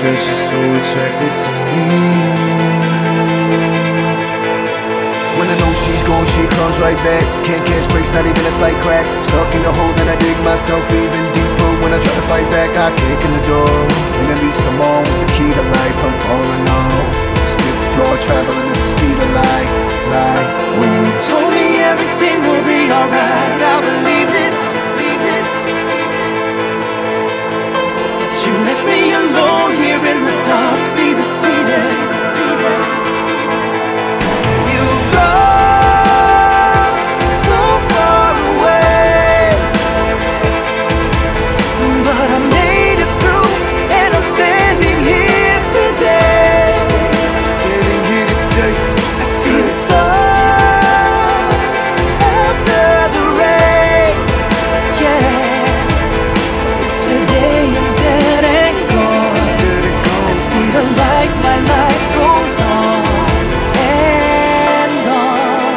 says she's so attracted to me. When I know she's gone, she comes right back. Can't catch breaks, not even a slight crack. Stuck in the hole, then I dig myself even deeper. When I try to fight back, I kick in the door. When it leads to more, what's the key to life? I'm falling off. Spit the floor, traveling at the speed of light. When you told me everything will be alright, I believed it, believed it. But you left me alone here in the dark to be defeated, defeated. You've gone so far away, but I made it through, and I'm standing here today. I'm standing here today. I see the sun after the rain. Yeah, yesterday is dead and gone. The speed of life, my life goes on and on.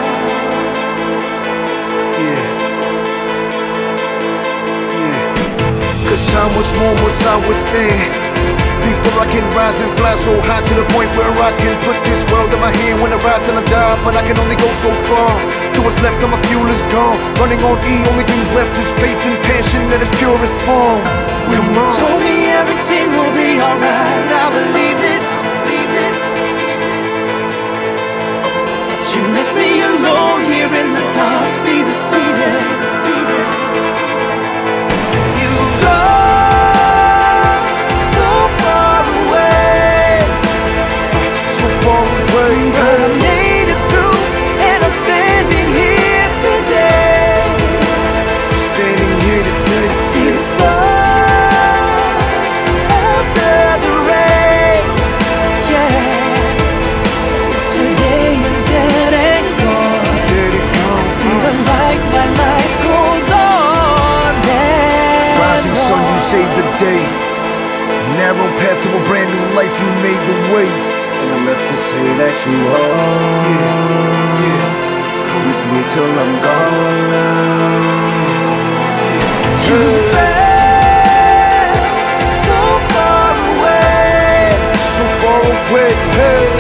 Yeah. Cause how much more must I withstand before I can rise and fly so high to the point where I can put this world in my hand when I ride till I die? But I can only go so far. So what's left of my fuel is gone. Running on E, only things left is faith and passion at its purest form. When you told me everything will be alright, I believed it, believed it. But you left me alone here in the dark to be defeated, defeated. You've gone so far away, So far away, but I made it through, and I'm standing here today. I'm standing here today. I see the sun after the rain. Yeah, yesterday is dead and gone. There it goes. Speed of life, my life goes on and Rising sun, you on. saved the day. Narrow path to a brand new life, you made the way. And I'm left to say that you are. Yeah. Come with me till I'm gone. You fell so far away, So far away, hey.